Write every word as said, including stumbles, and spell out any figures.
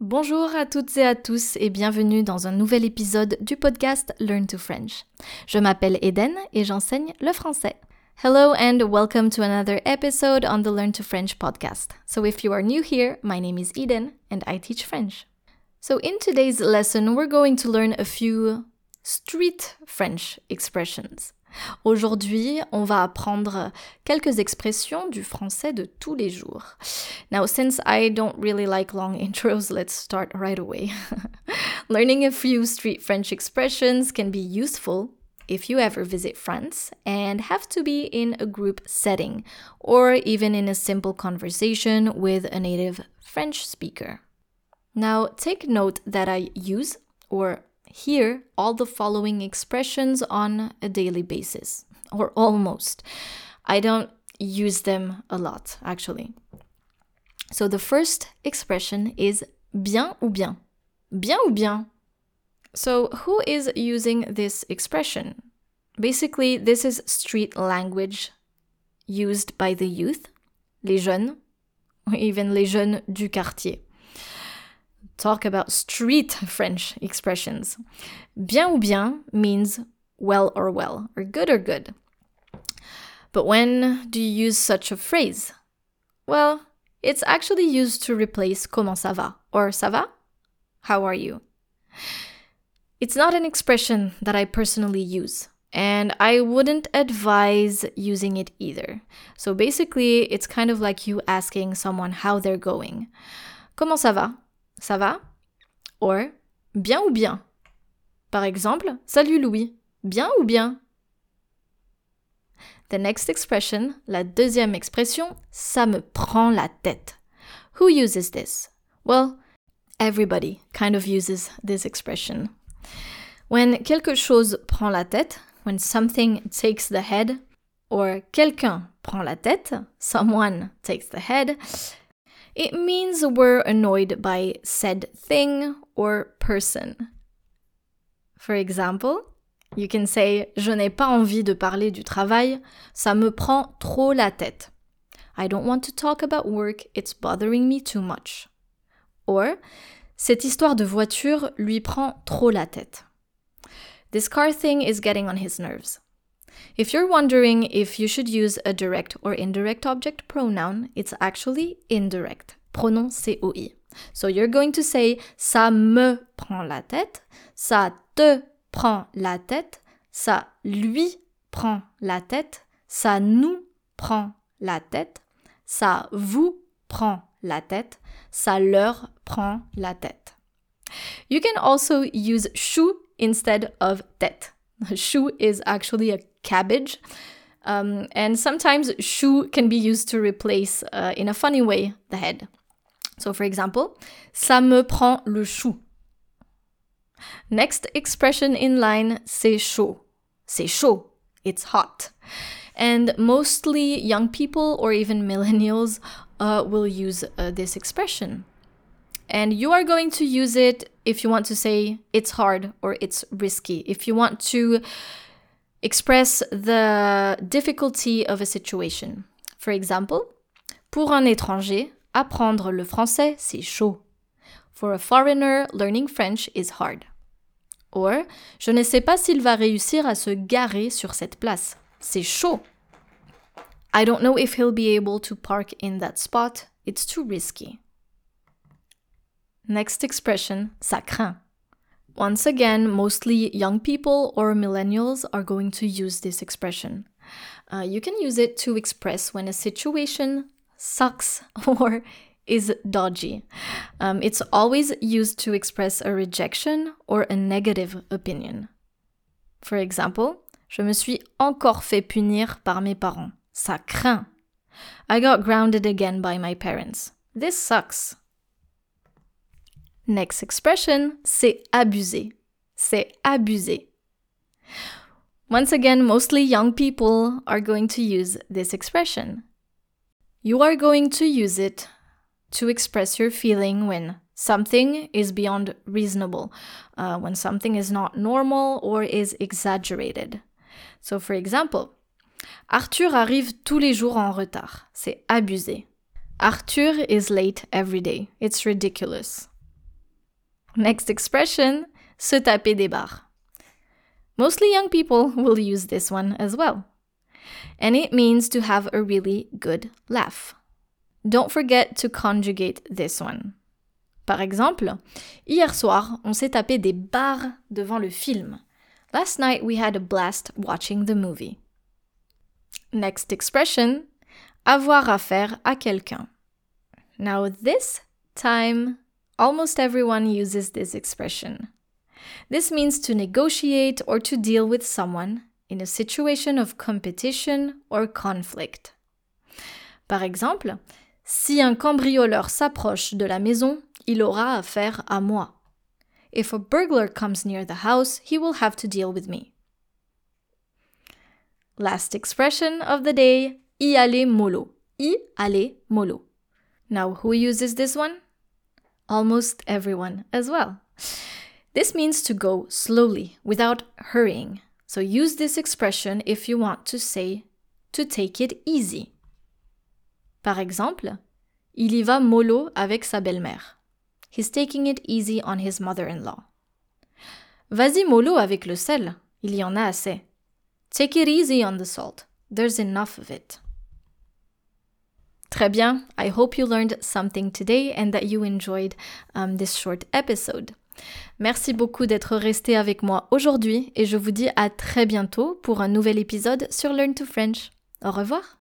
Bonjour à toutes et à tous et bienvenue dans un nouvel épisode du podcast Learn to French. Je m'appelle Eden et j'enseigne le français. Hello and welcome to another episode on the Learn to French podcast. So if you are new here, my name is Eden and I teach French. So in today's lesson, we're going to learn a few street French expressions. Aujourd'hui, on va apprendre quelques expressions du français de tous les jours. Now, since I don't really like long intros, let's start right away. Learning a few street French expressions can be useful if you ever visit France and have to be in a group setting or even in a simple conversation with a native French speaker. Now, take note that I use or hear all the following expressions on a daily basis, or almost. I don't use them a lot, actually. So the first expression is bien ou bien. Bien ou bien? So who is using this expression? Basically, this is street language used by the youth, les jeunes, or even les jeunes du quartier. Talk about street French expressions. Bien ou bien means well or well, or good or good. But when do you use such a phrase? Well, it's actually used to replace comment ça va, or ça va? How are you? It's not an expression that I personally use, and I wouldn't advise using it either. So basically, it's kind of like you asking someone how they're going. Comment ça va? Ça va? Or, bien ou bien? Par exemple, salut Louis, bien ou bien? The next expression, la deuxième expression, ça me prend la tête. Who uses this? Well, everybody kind of uses this expression. When quelque chose prend la tête, when something takes the head, or quelqu'un prend la tête, someone takes the head, it means we're annoyed by said thing or person. For example, you can say « Je n'ai pas envie de parler du travail, ça me prend trop la tête. I don't want to talk about work, it's bothering me too much. » Or « Cette histoire de voiture lui prend trop la tête. This car thing is getting on his nerves. » If you're wondering if you should use a direct or indirect object pronoun, it's actually indirect. Pronom C O I. So you're going to say ça me prend la tête, ça te prend la tête, ça lui prend la tête, ça nous prend la tête, ça vous prend la tête, ça leur prend la tête. You can also use chou instead of tête. Chou is actually a cabbage, um, and sometimes chou can be used to replace, uh, in a funny way, the head. So for example, ça me prend le chou. Next expression in line, c'est chaud. C'est chaud. It's hot. And mostly young people or even millennials uh, will use uh, this expression. And you are going to use it if you want to say it's hard or it's risky. If you want to express the difficulty of a situation. For example, pour un étranger, apprendre le français, c'est chaud. For a foreigner, learning French is hard. Or, je ne sais pas s'il va réussir à se garer sur cette place. C'est chaud. I don't know if he'll be able to park in that spot. It's too risky. Next expression, ça craint. Once again, mostly young people or millennials are going to use this expression. Uh, you can use it to express when a situation sucks or is dodgy. Um, it's always used to express a rejection or a negative opinion. For example, je me suis encore fait punir par mes parents. Ça craint. I got grounded again by my parents. This sucks. Next expression, c'est abuser. C'est abuser. Once again, mostly young people are going to use this expression. You are going to use it to express your feeling when something is beyond reasonable, uh, when something is not normal or is exaggerated. So for example, Arthur arrive tous les jours en retard. C'est abusé. Arthur is late every day. It's ridiculous. Next expression, se taper des barres. Mostly young people will use this one as well. And it means to have a really good laugh. Don't forget to conjugate this one. Par exemple, hier soir, on s'est tapé des barres devant le film. Last night we had a blast watching the movie. Next expression, avoir affaire à quelqu'un. Now this time, almost everyone uses this expression. This means to negotiate or to deal with someone in a situation of competition or conflict. Par exemple, si un cambrioleur s'approche de la maison, il aura affaire à moi. If a burglar comes near the house, he will have to deal with me. Last expression of the day, y aller mollo. Y aller mollo. Now, who uses this one? Almost everyone as well. This means to go slowly, without hurrying. So use this expression if you want to say to take it easy. Par exemple, il y va mollo avec sa belle-mère. He's taking it easy on his mother-in-law. Vas-y mollo avec le sel, il y en a assez. Take it easy on the salt, there's enough of it. Très bien, I hope you learned something today and that you enjoyed um, this short episode. Merci beaucoup d'être resté avec moi aujourd'hui et je vous dis à très bientôt pour un nouvel épisode sur Learn to French. Au revoir!